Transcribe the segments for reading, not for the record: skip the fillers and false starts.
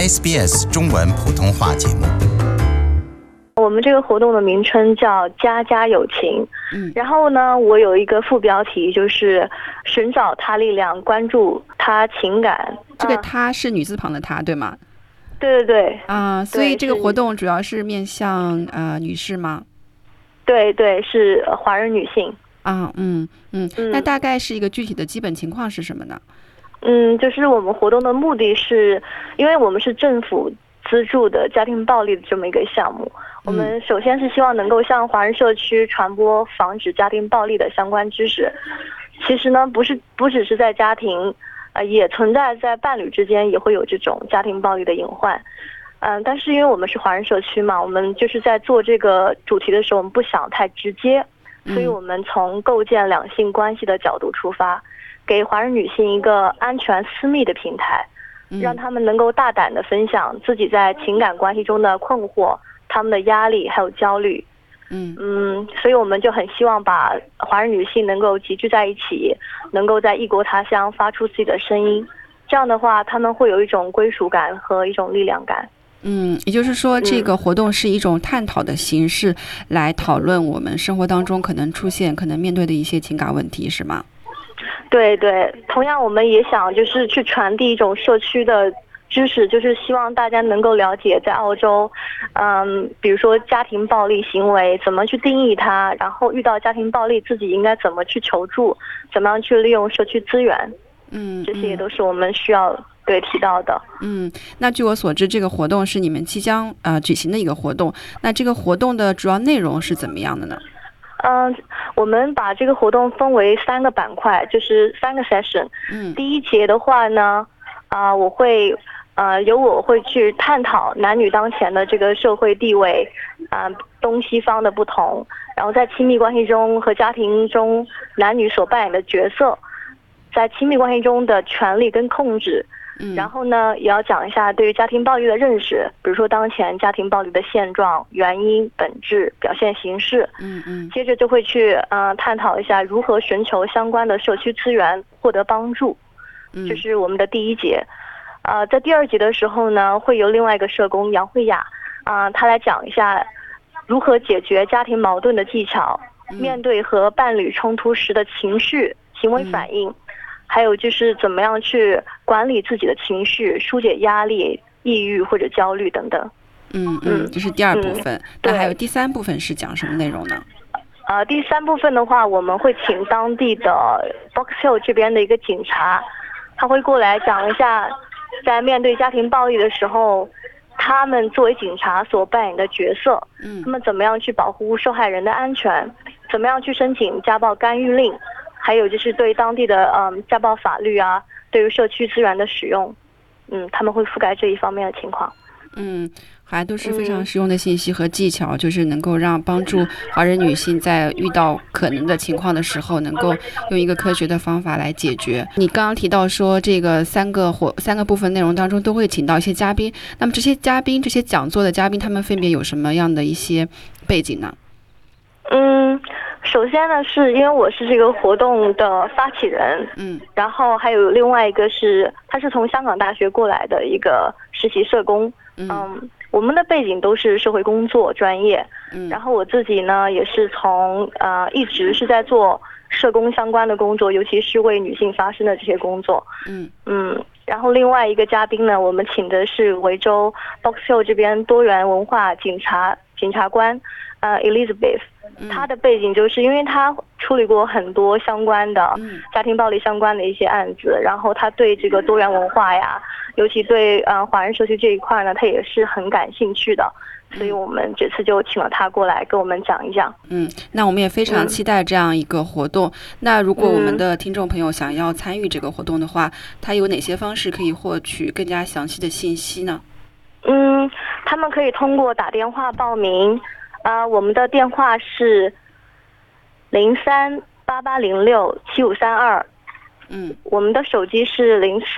SBS 中文普通话节目。 我们这个活动的名称叫家家有情，然后呢，我有一个副标题，就是寻找他力量，关注他情感。 这个他是女字旁的他，对吗？ 对对对。 所以这个活动主要是面向女士吗？ 对对，是华人女性。 那大概是一个具体的基本情况是什么呢？ 就是我们活动的目的是，因为我们是政府资助的家庭暴力的这么一个项目，我们首先是希望能够向华人社区传播防止家庭暴力的相关知识。其实呢，不只是在家庭，也存在在伴侣之间也会有这种家庭暴力的隐患。但是因为我们是华人社区嘛，我们就是在做这个主题的时候，我们不想太直接，所以我们从构建两性关系的角度出发，给华人女性一个安全私密的平台，让他们能够大胆地分享自己在情感关系中的困惑、他们的压力还有焦虑。所以我们就很希望把华人女性能够集聚在一起，能够在异国他乡发出自己的声音，这样的话他们会有一种归属感和一种力量感。 也就是说这个活动是一种探讨的形式，来讨论我们生活当中可能出现、可能面对的一些情感问题，是吗？ 对对，同样我们也想就是去传递一种社区的知识，就是希望大家能够了解在澳洲，比如说家庭暴力行为怎么去定义它，然后遇到家庭暴力自己应该怎么去求助，怎么样去利用社区资源，这些也都是我们需要提到的。 那据我所知，这个活动是你们即将举行的一个活动，那这个活动的主要内容是怎么样的呢？ 我们把这个活动分为3个板块，就是3个 session。第一节的话呢，我会去探讨男女当前的这个社会地位，东西方的不同，然后在亲密关系中和家庭中男女所扮演的角色，在亲密关系中的权利跟控制。然后呢，也要讲一下对于家庭暴力的认识，比如说当前家庭暴力的现状、原因、本质、表现形式。接着就会去探讨一下如何寻求相关的社区资源，获得帮助。这是我们的第一节。在第2节的时候呢，会由另外一个社工杨慧雅，她来讲一下如何解决家庭矛盾的技巧，面对和伴侣冲突时的情绪、行为反应。还有就是怎么样去管理自己的情绪，疏解压力、抑郁或者焦虑等等。 这是第2部分。那还有第3部分是讲什么内容呢？ 第3部分的话，我们会请当地的 Box Hill 这边的一个警察，他会过来讲一下，在面对家庭暴力的时候，他们作为警察所扮演的角色，他们怎么样去保护受害人的安全，怎么样去申请家暴干预令。还有就是对当地的家暴法律啊，对于社区资源的使用，他们会覆盖这一方面的情况。 还都是非常实用的信息和技巧，就是能够帮助华人女性在遇到可能的情况的时候，能够用一个科学的方法来解决。你刚刚提到说这个三个部分内容当中都会请到一些嘉宾，那么这些讲座的嘉宾，他们分别有什么样的一些背景呢？ 首先呢，是因为我是这个活动的发起人，然后还有另外一个是，他是从香港大学过来的一个实习社工，我们的背景都是社会工作专业，然后我自己呢也是一直是在做社工相关的工作，尤其是为女性发声的这些工作，然后另外一个嘉宾呢，我们请的是维州 Box Hill 这边多元文化检察官Elizabeth。他的背景就是因为他处理过很多相关的家庭暴力相关的一些案子，然后他对这个多元文化呀，尤其对华人社区这一块呢，他也是很感兴趣的，所以我们这次就请了他过来跟我们讲一讲。 那我们也非常期待这样一个活动。那如果我们的听众朋友想要参与这个活动的话，他有哪些方式可以获取更加详细的信息呢？ 他们可以通过打电话报名。我们的电话是0388067532，我们的手机是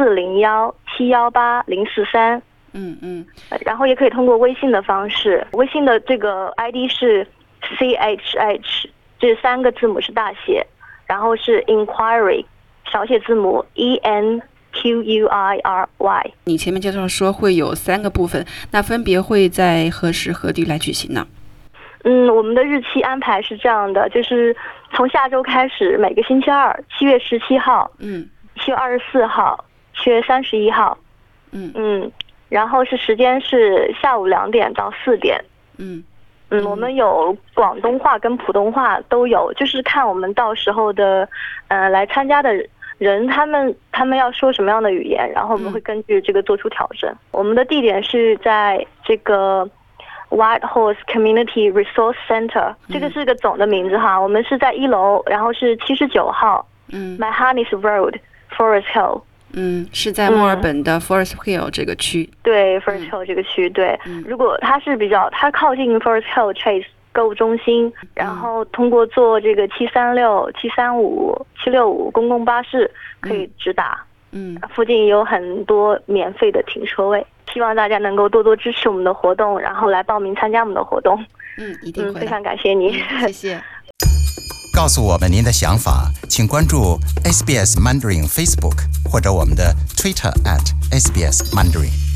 0401718043，然后也可以通过微信的方式，微信的这个 ID 是 CHH， 这3个字母是大写，然后是 Inquiry 小写字母 ENQUIRY， QUIRY。 你前面介绍说会有3个部分，那分别会在何时何地来举行呢？ 我们的日期安排是这样的，就是从下周开始，每个星期二，7月17号，7月24号，7月31号，然后时间是下午2点到4点。我们有广东话跟普通话都有，就是看我们到时候的来参加的人他们要说什么样的语言，然后我们会根据这个做出调整。我们的地点是在这个 Whitehorse Community Resource Center， 这个是个总的名字哈。我们是在1楼，然后是79号，Mahonys Road Forest Hill。 是在墨尔本的 Forest Hill 这个区。 对 Forest Hill 这个区，对。如果它靠近 Forest Hill Chase 购物中心，然后通过坐这个736、735、765公共巴士可以直达。附近有很多免费的停车位，希望大家能够多多支持我们的活动，然后来报名参加我们的活动。 一定会的。 非常感谢你， 谢谢。 告诉我们您的想法，请关注 SBS Mandarin Facebook 或者我们的 Twitter @SBS Mandarin。